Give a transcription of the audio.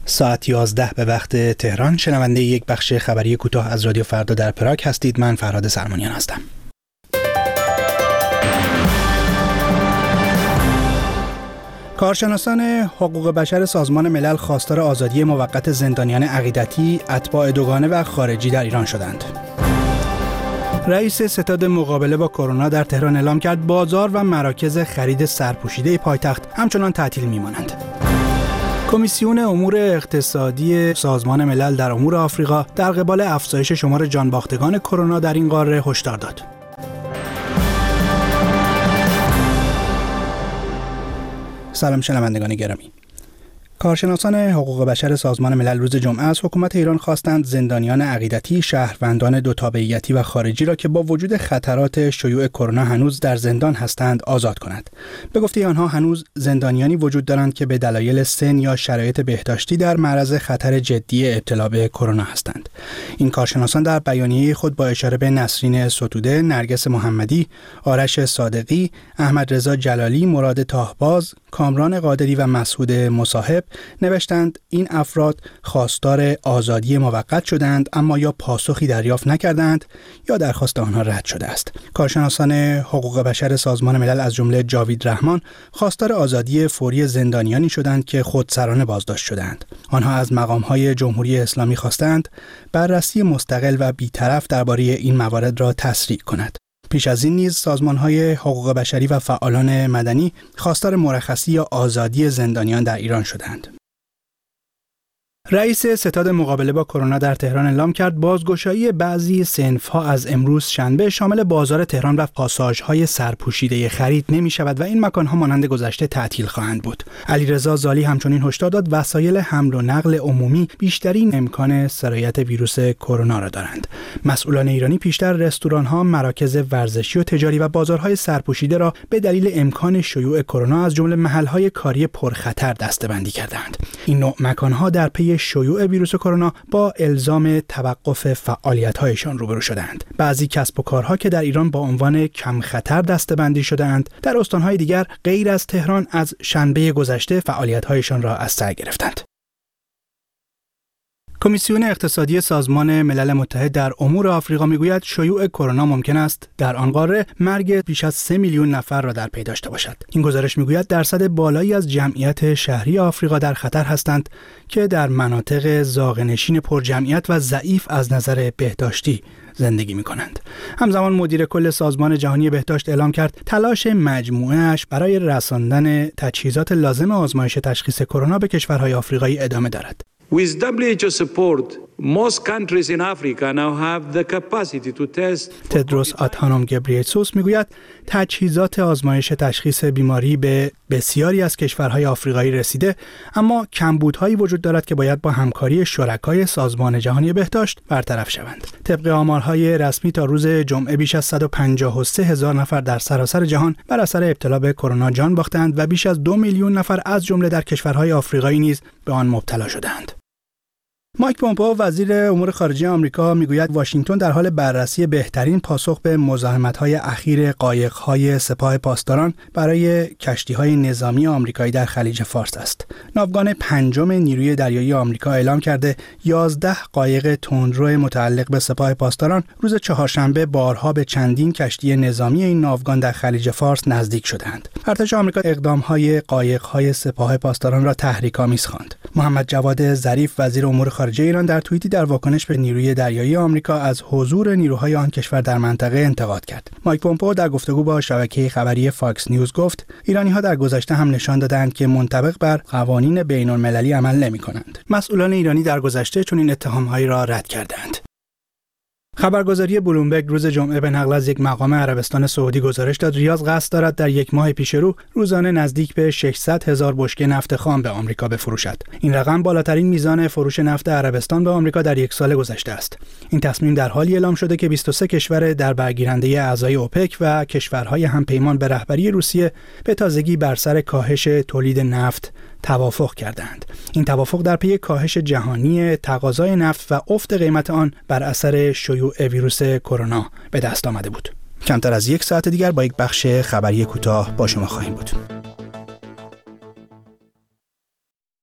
ساعت 11 به وقت تهران. شنونده یک بخش خبری کوتاه از رادیو فردا در پراگ هستید. من فرهاد سلمانیان هستم. کارشناسان حقوق بشر سازمان ملل خواستار آزادی موقت زندانیان عقیدتی، اتباع دوگانه و خارجی در ایران شدند. رئیس ستاد مقابله با کرونا در تهران اعلام کرد بازار و مراکز خرید سرپوشیده پایتخت همچنان تعطیل میمانند. کمیسیون امور اقتصادی سازمان ملل در امور آفریقا در قبال افزایش شمار جانباختگان کرونا در این قاره هشدار داد. سلام شنوندگان گرامی. کارشناسان حقوق بشر سازمان ملل روز جمعه از حکومت ایران خواستند زندانیان عقیدتی، شهروندان دو تابعیتی و خارجی را که با وجود خطرات شیوع کرونا هنوز در زندان هستند آزاد کند. به گفته آنها هنوز زندانیانی وجود دارند که به دلایل سن یا شرایط بهداشتی در معرض خطر جدی ابتلا به کرونا هستند. این کارشناسان در بیانیه خود با اشاره به نسرین ستوده، نرگس محمدی، آرش صادقی، احمد رضا جلالی، مراد تاهباز، کامران قادری و مسعود مصاحب نوشتند این افراد خواستار آزادی موقت شدند اما یا پاسخی دریافت نکردند یا درخواست آنها رد شده است. کارشناسان حقوق بشر سازمان ملل از جمله جاوید رحمان خواستار آزادی فوری زندانیانی شدند که خودسرانه بازداشت شدند. آنها از مقام‌های جمهوری اسلامی خواستند بررسی مستقل و بی‌طرف درباره این موارد را تسریع کند. پیش از این نیز سازمان‌های حقوق بشری و فعالان مدنی خواستار مرخصی یا آزادی زندانیان در ایران شدند. رئیس ستاد مقابله با کرونا در تهران اعلام کرد بازگشایی بعضی صنف‌ها از امروز شنبه شامل بازار تهران و پاساژهای سرپوشیده خرید نمی‌شود و این مکان‌ها مانند گذشته تعطیل خواهند بود. علیرضا زالی همچنین هشدار داد وسایل حمل و نقل عمومی بیشترین امکان سرایت ویروس کرونا را دارند. مسئولان ایرانی پیشتر رستوران‌ها، مراکز ورزشی و تجاری و بازارهای سرپوشیده را به دلیل امکان شیوع کرونا از جمله محل‌های کاری پرخطر دسته‌بندی کردند. این نوع مکان‌ها در پی شیوع ویروس کرونا با الزام توقف فعالیت‌هایشان روبرو شدند. بعضی کسب و کارها که در ایران با عنوان کم خطر دسته‌بندی شده‌اند، در استان‌های دیگر غیر از تهران از شنبه گذشته فعالیت‌هایشان را از سر گرفتند. کمیسیون اقتصادی سازمان ملل متحد در امور آفریقا میگوید شیوع کرونا ممکن است در آن قاره مرگ بیش از 3 میلیون نفر را در پی داشته باشد. این گزارش میگوید درصد بالایی از جمعیت شهری آفریقا در خطر هستند که در مناطق زاغه‌نشین پرجمعیت و ضعیف از نظر بهداشتی زندگی می‌کنند. همزمان مدیر کل سازمان جهانی بهداشت اعلام کرد تلاش مجموعه‌اش برای رساندن تجهیزات لازم آزمایش تشخیص کرونا به کشورهای آفریقایی ادامه دارد. With WHO support, most countries in Africa now have the capacity to test. تدروس آدهانوم گبریسوس میگوید تجهیزات آزمایش تشخیص بیماری به بسیاری از کشورهای آفریقایی رسیده، اما کمبودهایی وجود دارد که باید با همکاری شرکای سازمان جهانی بهداشت برطرف شوند. طبق آمارهای رسمی تا روز جمعه بیش از 153,000 نفر در سراسر جهان بر اثر ابتلا به کرونا جان باختند و بیش از 2 میلیون نفر از جمله در کشورهای آفریقایی نیز به آن مبتلا شدند. مایک پومپئو وزیر امور خارجه آمریکا میگوید واشنگتن در حال بررسی بهترین پاسخ به مزاحمت‌های اخیر قایق‌های سپاه پاسداران برای کشتی‌های نظامی آمریکایی در خلیج فارس است. ناوگان پنجم نیروی دریایی آمریکا اعلام کرده 11 قایق تندرو متعلق به سپاه پاسداران روز چهارشنبه بارها به چندین کشتی نظامی این ناوگان در خلیج فارس نزدیک شدند. ارتش آمریکا اقدام‌های قایق‌های سپاه پاسداران را تحریک‌آمیز خواند. محمد جواد ظریف وزیر امور خارجه ایران در توییتی در واکنش به نیروی دریایی آمریکا از حضور نیروهای آن کشور در منطقه انتقاد کرد. مایک پومپئو در گفتگو با شبکه خبری فاکس نیوز گفت ایرانی‌ها در گذشته هم نشان دادند که منطبق بر قوانین بین‌المللی عمل نمی‌کنند. مسئولان ایرانی در گذشته چنین اتهام‌هایی را رد کردند. خبرگزاری بلومبرگ روز جمعه به نقل از یک مقام عربستان سعودی گزارش داد ریاض قصد دارد در یک ماه پیش رو روزانه نزدیک به 600,000 بشکه نفت خام به آمریکا بفروشد. این رقم بالاترین میزان فروش نفت عربستان به آمریکا در یک سال گذشته است. این تصمیم در حالی اعلام شده که 23 کشور در برگیرنده اعضای اوپک و کشورهای همپیمان به رهبری روسیه به تازگی بر سر کاهش تولید نفت توافق کردند. این توافق در پی کاهش جهانی تقاضای نفت و افت قیمت آن بر اثر شیوع ویروس کرونا به دست آمده بود. کمتر از یک ساعت دیگر با یک بخش خبری کوتاه با شما خواهیم بود.